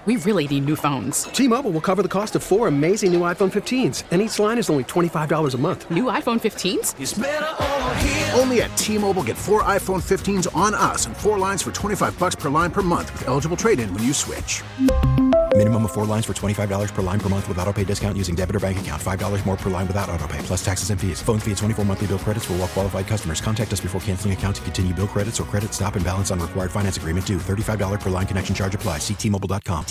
We really need new phones. T-Mobile will cover the cost of 4 amazing new iPhone 15s, and each line is only $25 a month. New iPhone 15s? It's better over here. Only at T-Mobile, get 4 iPhone 15s on us and 4 lines for $25 per line per month with eligible trade-in when you switch. Minimum of 4 lines for $25 per line per month with autopay discount using debit or bank account. $5 more per line without autopay, plus taxes and fees. Phone fee at 24 monthly bill credits for well-qualified customers. Contact us before canceling account to continue bill credits or credit stop and balance on required finance agreement due. $35 per line connection charge applies. See T-Mobile.com.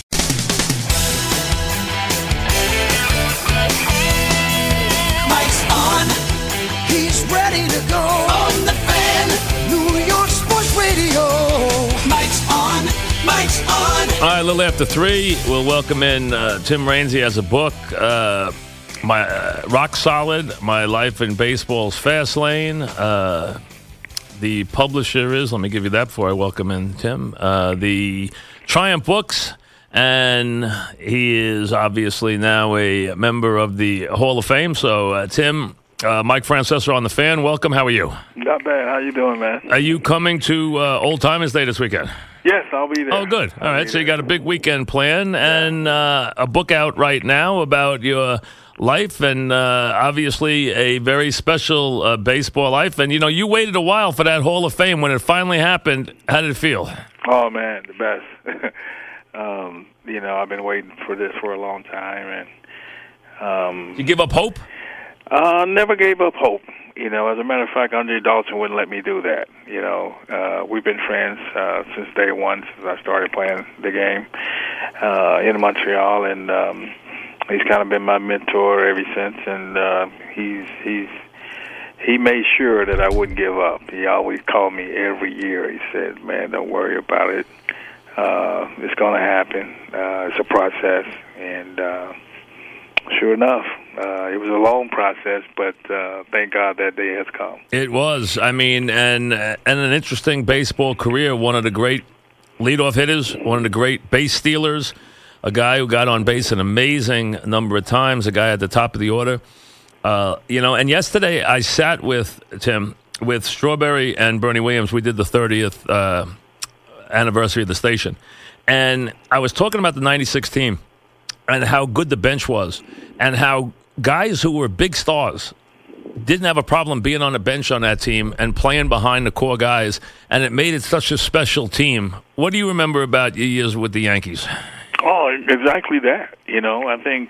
Mike's on. He's ready to go. On the Fan. New York Sports Radio. Mike's on. Mike's on. All right, a little after 3, we'll welcome in Tim Raines. He has a book, my Rock Solid, My Life in Baseball's Fast Lane. The publisher is, let me give you that before I welcome in Tim, the Triumph Books. And he is obviously now a member of the Hall of Fame. So, Tim, Mike Francesa on the Fan, welcome. How are you? Not bad. How you doing, man? Are you coming to Old Timers Day this weekend? Yes, I'll be there. Oh, good. All right, so you got a big weekend plan and a book out right now about your life and obviously a very special baseball life. And, you know, you waited a while for that Hall of Fame. When it finally happened, how did it feel? Oh, man, the best. You know, I've been waiting for this for a long time. And you give up hope? Never gave up hope. You know, as a matter of fact, Andre Dawson wouldn't let me do that. You know, we've been friends since day one, since I started playing the game in Montreal, and he's kind of been my mentor ever since. And he made sure that I wouldn't give up. He always called me every year. He said, "Man, don't worry about it. It's going to happen. It's a process." And sure enough, it was a long process, but thank God that day has come. It was. I mean, and an interesting baseball career. One of the great leadoff hitters, one of the great base stealers, a guy who got on base an amazing number of times, a guy at the top of the order. You know, and yesterday I sat with Tim, with Strawberry and Bernie Williams. We did the 30th anniversary of the station. And I was talking about the 96 team and how good the bench was and how guys who were big stars didn't have a problem being on the bench on that team and playing behind the core guys, and it made it such a special team. What do you remember about your years with the Yankees? Oh, exactly that. You know, I think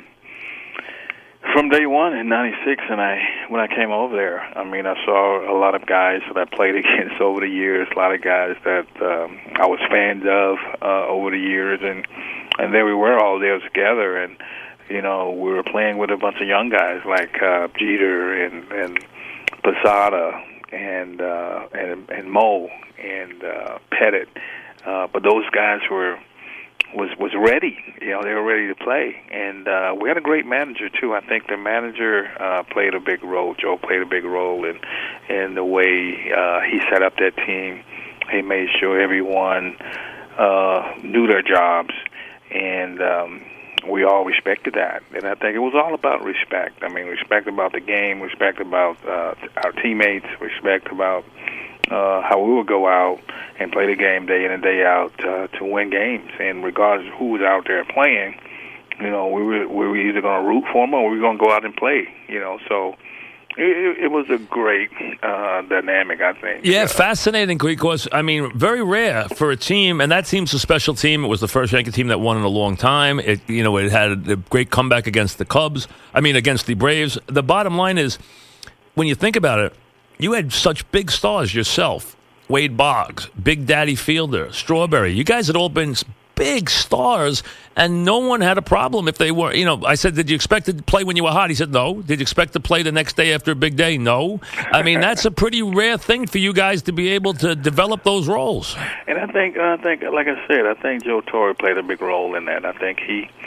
from day one in '96, and when I came over there, I mean, I saw a lot of guys that I played against over the years, a lot of guys that I was fans of over the years, and there we were all there together, and you know, we were playing with a bunch of young guys like Jeter and Posada and Mo and Pettit, but those guys was ready. You know, they were ready to play, and we had a great manager too. I think the manager played a big role. Joe played a big role in the way he set up that team. He made sure everyone knew their jobs, and we all respected that. And I think it was all about respect. I mean, respect about the game, respect about our teammates, respect about how we would go out and play the game day in and day out to win games. And regardless of who was out there playing, you know, we were either going to root for them or we were going to go out and play, you know. So it was a great dynamic, I think. Yeah, fascinating because, I mean, very rare for a team, and that team's a special team. It was the first Yankee team that won in a long time. It had a great comeback against against the Braves. The bottom line is, when you think about it, you had such big stars yourself. Wade Boggs, Big Daddy Fielder, Strawberry. You guys had all been big stars, and no one had a problem if they were. You know, I said, did you expect to play when you were hot? He said, no. Did you expect to play the next day after a big day? No. I mean, that's a pretty rare thing for you guys to be able to develop those roles. And I think, like I said, I think Joe Torre played a big role in that. I think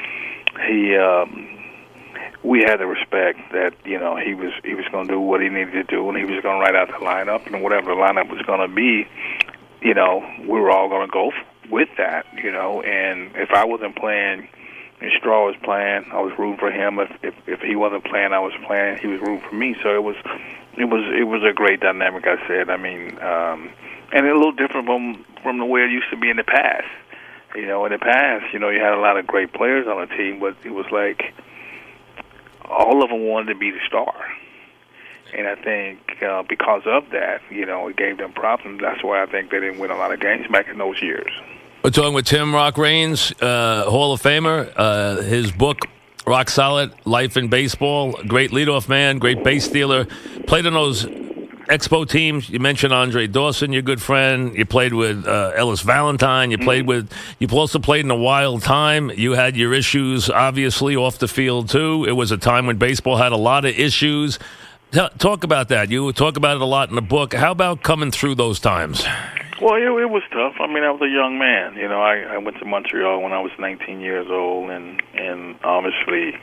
we had to respect that, you know, he was going to do what he needed to do, and he was going to write out the lineup, and whatever the lineup was going to be, you know, we were all going to go with that, you know. And if I wasn't playing and Straw was playing, I was rooting for him. If he wasn't playing, I was playing. He was rooting for me. So it was a great dynamic. I said, I mean, and a little different from the way it used to be in the past. You know, in the past, you know, you had a lot of great players on the team, but it was like all of them wanted to be the star. And I think because of that, you know, it gave them problems. That's why I think they didn't win a lot of games back in those years. We're talking with Tim Rock Raines, Hall of Famer. His book, Rock Solid, Life in Baseball. Great leadoff man, great base stealer. Played on those Expo teams. You mentioned Andre Dawson, your good friend. You played with Ellis Valentine. You played with. You also played in a wild time. You had your issues, obviously, off the field too. It was a time when baseball had a lot of issues. Talk about that. You talk about it a lot in the book. How about coming through those times? Well, it was tough. I mean, I was a young man. You know, I went to Montreal when I was 19 years old, and obviously,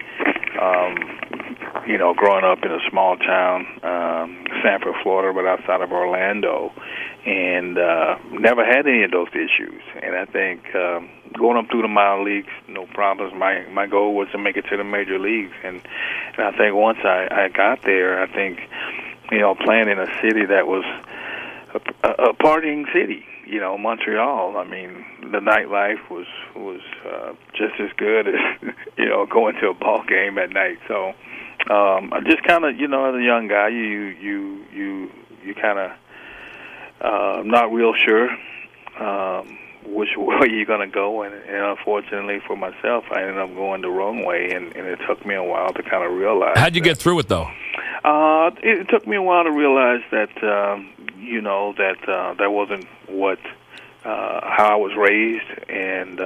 you know, growing up in a small town, Sanford, Florida, but outside of Orlando, and never had any of those issues. And I think going up through the minor leagues, no problems. My goal was to make it to the major leagues, and I think once I got there, I think, you know, playing in a city that was a partying city, you know, Montreal. I mean, the nightlife was just as good as, you know, going to a ball game at night. So I just kind of, you know, as a young guy, you kind of not real sure which way you're going to go, and unfortunately for myself, I ended up going the wrong way, and it took me a while to kind of realize. How'd you get through it, though? It took me a while to realize that, you know, that wasn't what how I was raised, and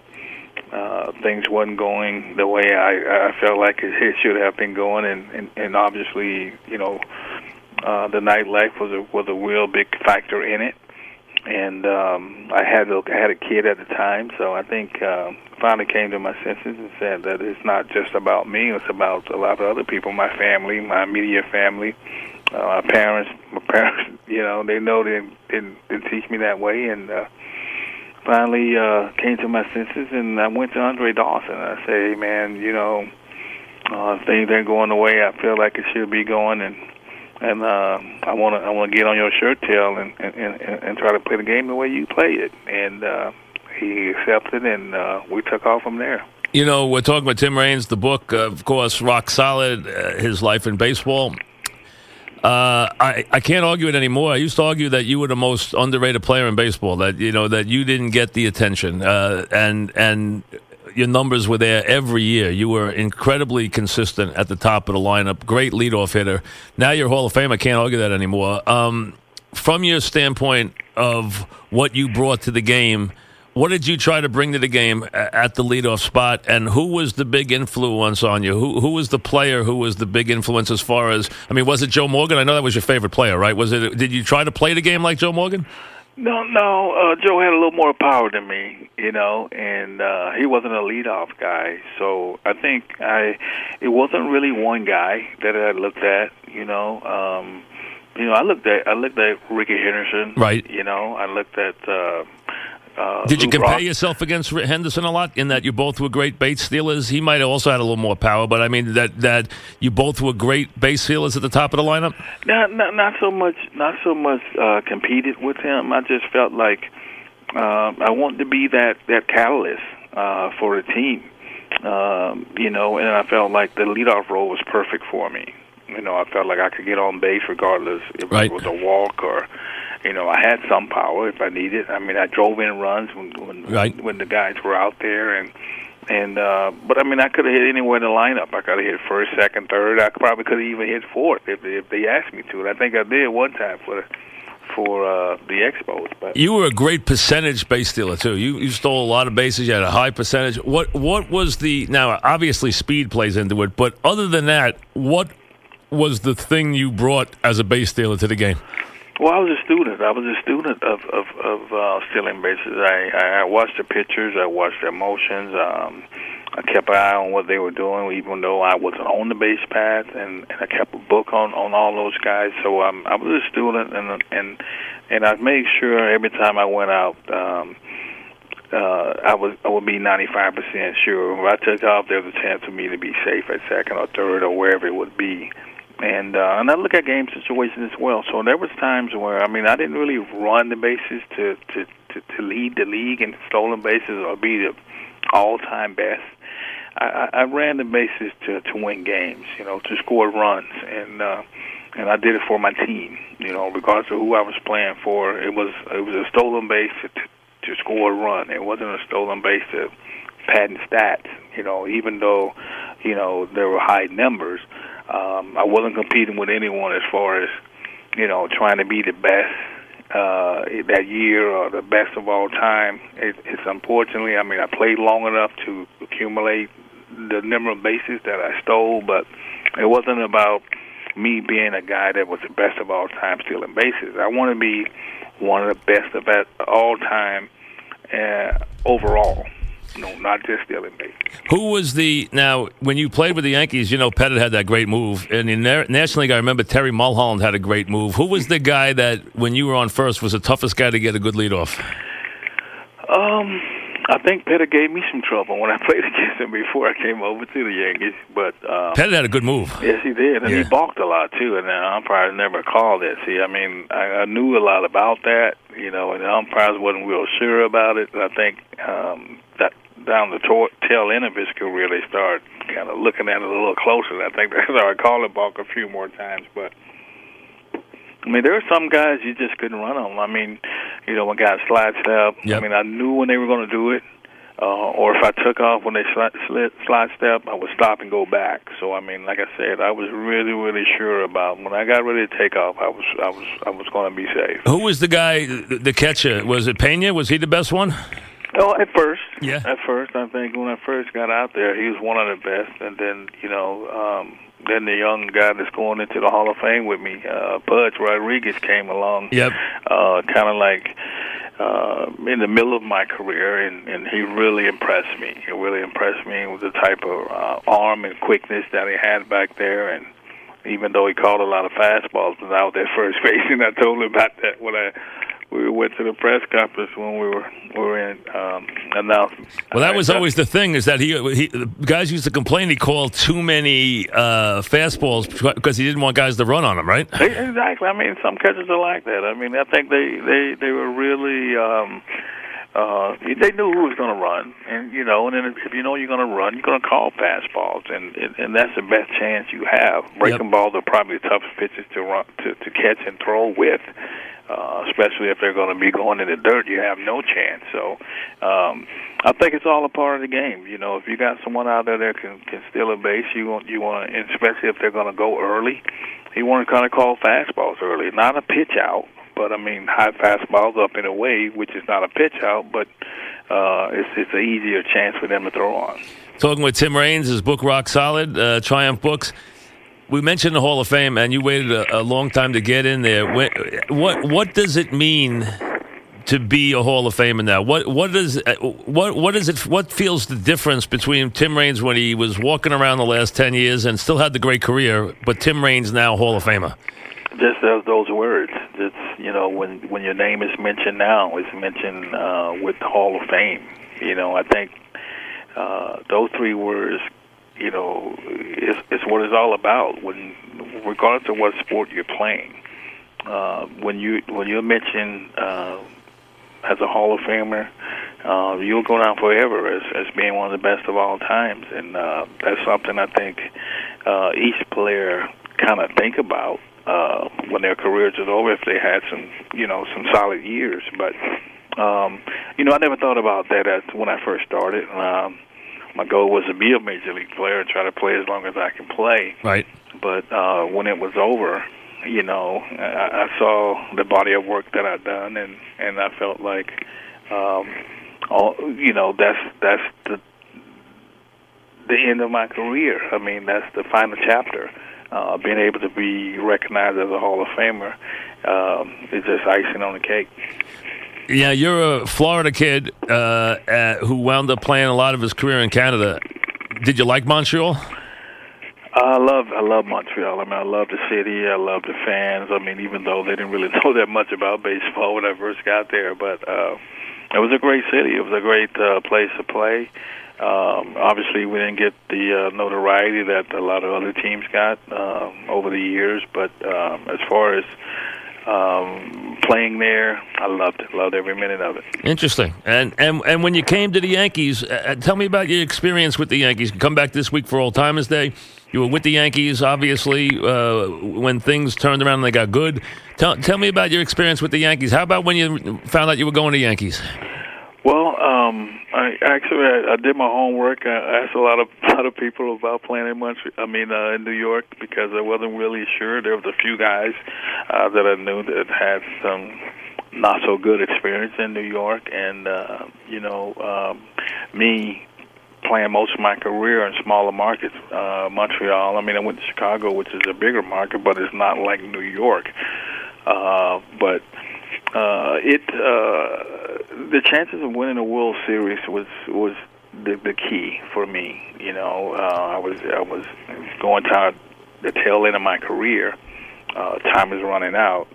things wasn't going the way I felt like it should have been going, and obviously, you know, the nightlife was a real big factor in it. And I had a kid at the time, so I think finally came to my senses and said that it's not just about me; it's about a lot of other people, my family, my immediate family, my parents. You know, they didn't teach me that way, and finally came to my senses, and I went to Andre Dawson. I said, "Hey, man, you know, things ain't going the way I feel like it should be going, and I want to get on your shirt tail and try to play the game the way you play it." And he accepted, and we took off from there. You know, we're talking about Tim Raines, the book, of course, Rock Solid, His Life in Baseball. I can't argue it anymore. I used to argue that you were the most underrated player in baseball, that, you know, that you didn't get the attention, and your numbers were there every year. You were incredibly consistent at the top of the lineup. Great leadoff hitter. Now you're Hall of Fame. I can't argue that anymore. From your standpoint of what you brought to the game, what did you try to bring to the game at the leadoff spot, and who was the big influence on you? Who was the player who was the big influence as far as, I mean, was it Joe Morgan? I know that was your favorite player, right? Did you try to play the game like Joe Morgan? No. Joe had a little more power than me, you know, and he wasn't a leadoff guy. So I think it wasn't really one guy that I looked at, you know. I looked at Ricky Henderson, right? You know, I looked at. Did you compare yourself against Henderson a lot in that you both were great base stealers? He might have also had a little more power, but I mean that you both were great base stealers at the top of the lineup. Not so much competed with him. I just felt like I wanted to be that catalyst for the team, you know, and I felt like the leadoff role was perfect for me. You know, I felt like I could get on base regardless if it was a walk or. You know, I had some power if I needed. I mean, I drove in runs when the guys were out there, and but I mean, I could have hit anywhere in the lineup. I could have hit first, second, third. I probably could have even hit fourth if they asked me to. And I think I did one time for the Expos. But you were a great percentage base stealer too. You stole a lot of bases. You had a high percentage. What was the, now obviously speed plays into it, but other than that, what was the thing you brought as a base stealer to the game? Well, I was a student. of stealing bases. I watched the pitchers. I watched their motions. I kept an eye on what they were doing, even though I wasn't on the base path, and I kept a book on all those guys. So I was a student, and I made sure every time I went out, I would be 95% sure. If I took off, there was a chance for me to be safe at second or third or wherever it would be. And I look at game situations as well. So there was times where, I mean, I didn't really run the bases to to lead the league in stolen bases or be the all-time best. I ran the bases to win games, to score runs, and I did it for my team. Regardless of who I was playing for, it was a stolen base to score a run. It wasn't a stolen base to pad and stats. Even though there were high numbers, I wasn't competing with anyone as far as trying to be the best that year or the best of all time. It's unfortunately, I played long enough to accumulate the number of bases that I stole, but it wasn't about me being a guy that was the best of all time stealing bases. I want to be one of the best of all time overall. Not just stealing bases. Who was now, when you played with the Yankees, Pettit had that great move. And in the National League, I remember Terry Mulholland had a great move. Who was the guy that, when you were on first, was the toughest guy to get a good leadoff? I think Pettit gave me some trouble when I played against him before I came over to the Yankees. But Pettit had a good move. Yes, he did. And he balked a lot, too. And the umpires never called it. See, I knew a lot about that, and the umpires wasn't real sure about it. And I think that down the tail end of his career, they started kind of looking at it a little closer. And I think they started calling balk a few more times. But there were some guys you just couldn't run on. When guys slide step, yep. I knew when they were going to do it. Or if I took off when they slide step, I would stop and go back. So like I said, I was really, really sure about when I got ready to take off, I was going to be safe. Who was the guy, the catcher? Was it Pena? Was he the best one? Oh, at first. Yeah. At first, I think when I first got out there, he was one of the best, and then then the young guy that's going into the Hall of Fame with me, Pudge Rodriguez, came along. Yep. Kind of like in the middle of my career, and he really impressed me. He really impressed me with the type of arm and quickness that he had back there, and even though he called a lot of fastballs when I was at first base, and I told him about that when we went to the press conference when we were in announcing. Well, that was always the thing, is that he guys used to complain he called too many fastballs because he didn't want guys to run on him, right? Exactly. Some catchers are like that. I think they were really they knew who was going to run, and then if you know you're going to run, you're going to call fastballs, and that's the best chance you have. Breaking balls are probably the toughest pitches to run to catch and throw with. Especially if they're going to be going in the dirt, you have no chance. So I think it's all a part of the game. If you got someone out there that can steal a base, you want, and especially if they're going to go early, you want to kind of call fastballs early, not a pitch out, but high fastballs up and away, which is not a pitch out, but it's an easier chance for them to throw on. Talking with Tim Raines, his book Rock Solid, Triumph Books. We mentioned the Hall of Fame, and you waited a long time to get in there. What does it mean to be a Hall of Famer now? What feels the difference between Tim Raines when he was walking around the last 10 years and still had the great career, but Tim Raines now Hall of Famer? Just those words. It's when your name is mentioned now, it's mentioned with the Hall of Fame. I think those three words. It's what it's all about. Regardless of what sport you're playing, when you're mentioned as a Hall of Famer, you'll go down forever as being one of the best of all times, and that's something I think each player kind of think about when their careers is over, if they had some solid years. But I never thought about that when I first started. My goal was to be a major league player and try to play as long as I can play. Right. But when it was over, I saw the body of work that I'd done, and I felt like, that's the end of my career. That's the final chapter. Being able to be recognized as a Hall of Famer is just icing on the cake. Yeah, you're a Florida kid who wound up playing a lot of his career in Canada. Did you like Montreal? I love Montreal. I love the city. I love the fans. Even though they didn't really know that much about baseball when I first got there, but it was a great city. It was a great place to play. Obviously, we didn't get the notoriety that a lot of other teams got over the years, but as far as Playing there, I loved every minute of it. Interesting. And when you came to the Yankees, tell me about your experience with the Yankees. You come back this week for Old Timers Day. You were with the Yankees, obviously, when things turned around and they got good. Tell me about your experience with the Yankees. How about when you found out you were going to Yankees? Well, I did my homework. I asked a lot of people about playing in in New York, because I wasn't really sure. There was a few guys that I knew that had some not so good experience in New York, and me playing most of my career in smaller markets, Montreal. I went to Chicago, which is a bigger market, but it's not like New York. The chances of winning a World Series was the key for me. I was going toward the tail end of my career. Time is running out.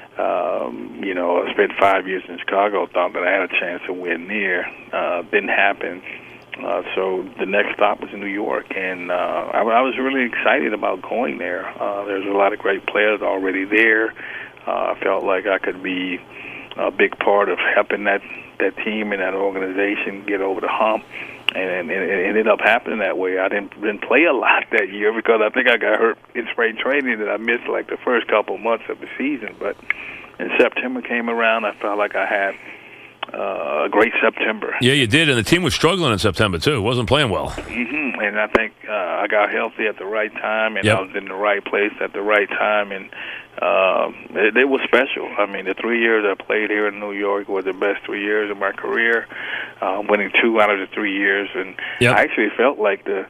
I spent 5 years in Chicago, thought that I had a chance to win there. Didn't happen. So the next stop was in New York, and I was really excited about going there. There's a lot of great players already there. I felt like I could be a big part of helping that team and that organization get over the hump, and it ended up happening that way. I didn't play a lot that year because I think I got hurt in spring training, and I missed like the first couple months of the season. But in September came around, I felt like I had a great September. Yeah, you did, and the team was struggling in September too. It wasn't playing well. Mm-hmm. And I think I got healthy at the right time, and Yep. I was in the right place at the right time, and it was special. The 3 years I played here in New York were the best 3 years of my career, winning 2 out of the 3 years, and Yep. I actually felt like the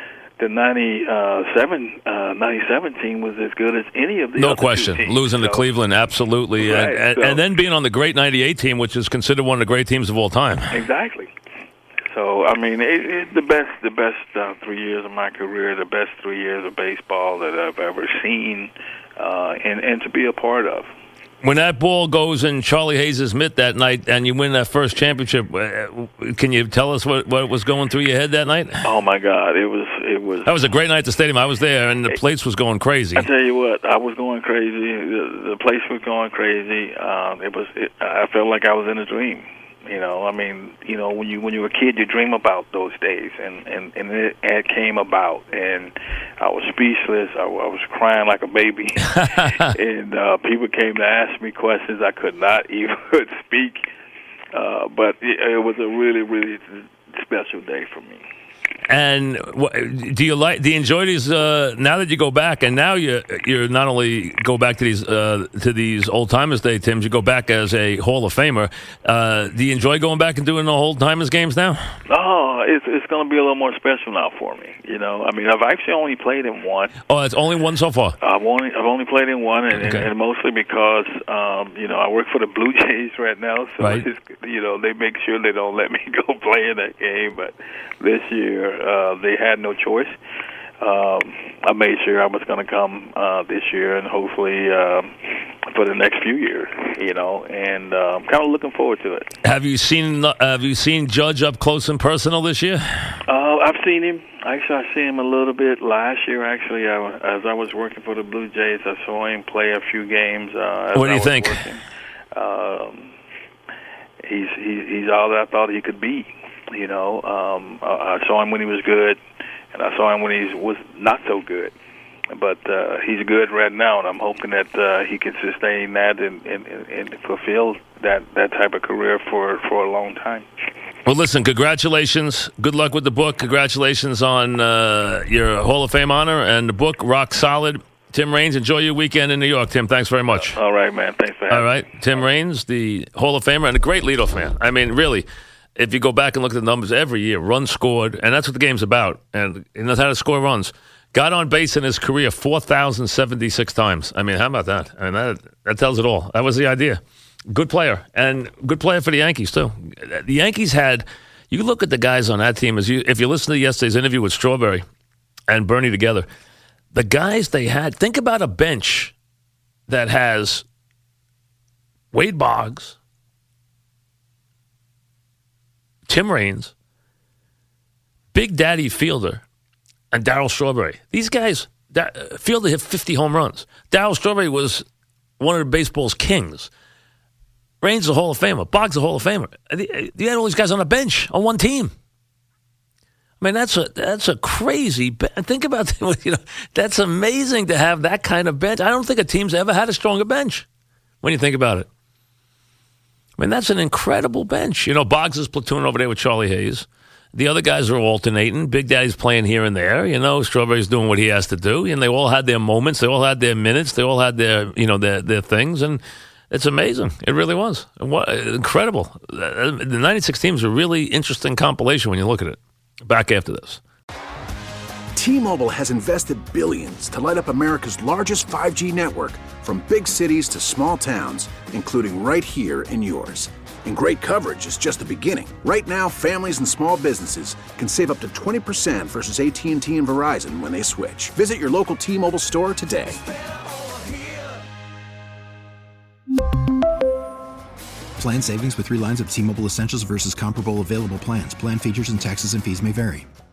97 team was as good as any of the No other question. two teams. Losing to Cleveland, absolutely. Right, And then being on the great 98 team, which is considered one of the great teams of all time. Exactly. So, it's the best 3 years of my career, the best 3 years of baseball that I've ever seen, and to be a part of. When that ball goes in Charlie Hayes' mitt that night and you win that first championship, can you tell us what was going through your head that night? Oh, my God. It was. That was a great night at the stadium. I was there, and the place was going crazy. I tell you what, I was going crazy. The place was going crazy. I felt like I was in a dream. When you're a kid, you dream about those days, and it came about, and I was speechless. I was crying like a baby, and people came to ask me questions. I could not even speak, but it was a really, really special day for me. And do you enjoy these now that you go back, and now you're not only go back to these Old Timers Day, Tim, you go back as a Hall of Famer. Do you enjoy going back and doing the Old Timers games now? Oh, it's going to be a little more special now for me. I've actually only played in one. Oh, it's only one so far. I've only played in one, Okay. and mostly because I work for the Blue Jays right now, so Right. they make sure they don't let me go play in that game. But this year they had no choice. I made sure I was going to come this year, and hopefully for the next few years, and I'm kind of looking forward to it. Have you seen Judge up close and personal this year? I've seen him. Actually, I seen him a little bit last year. Actually, as I was working for the Blue Jays, I saw him play a few games. What do you think? He's all that I thought he could be. I saw him when he was good, and I saw him when he was not so good. But he's good right now, and I'm hoping that he can sustain that and fulfill that type of career for a long time. Well, listen, congratulations. Good luck with the book. Congratulations on your Hall of Fame honor and the book, rock solid. Tim Raines, enjoy your weekend in New York. Tim, thanks very much. All right, man. Thanks for having me. All right. Tim Raines, the Hall of Famer and a great leadoff man. Really, if you go back and look at the numbers every year, runs scored, and that's what the game's about. And he knows how to score runs. Got on base in his career 4,076 times. How about that? That tells it all. That was the idea. Good player, and good player for the Yankees, too. The Yankees had, you look at the guys on that team, if you listen to yesterday's interview with Strawberry and Bernie together, the guys they had, think about a bench that has Wade Boggs, Tim Raines, Big Daddy Fielder, and Darryl Strawberry. These guys, Fielder hit 50 home runs. Darryl Strawberry was one of the baseball's kings. Raines a Hall of Famer. Boggs a Hall of Famer. You had all these guys on a bench on one team. I mean, that's a crazy. Think about that. That's amazing to have that kind of bench. I don't think a team's ever had a stronger bench when you think about it. I mean, that's an incredible bench. Boggs is platoon over there with Charlie Hayes. The other guys are alternating. Big Daddy's playing here and there. Strawberry's doing what he has to do. And they all had their moments. They all had their minutes. They all had their things. And it's amazing. It really was. Incredible. The 96 team's a really interesting compilation when you look at it. Back after this. T-Mobile has invested billions to light up America's largest 5G network, from big cities to small towns, including right here in yours. And great coverage is just the beginning. Right now, families and small businesses can save up to 20% versus AT&T and Verizon when they switch. Visit your local T-Mobile store today. Plan savings with 3 lines of T-Mobile Essentials versus comparable available plans. Plan features and taxes and fees may vary.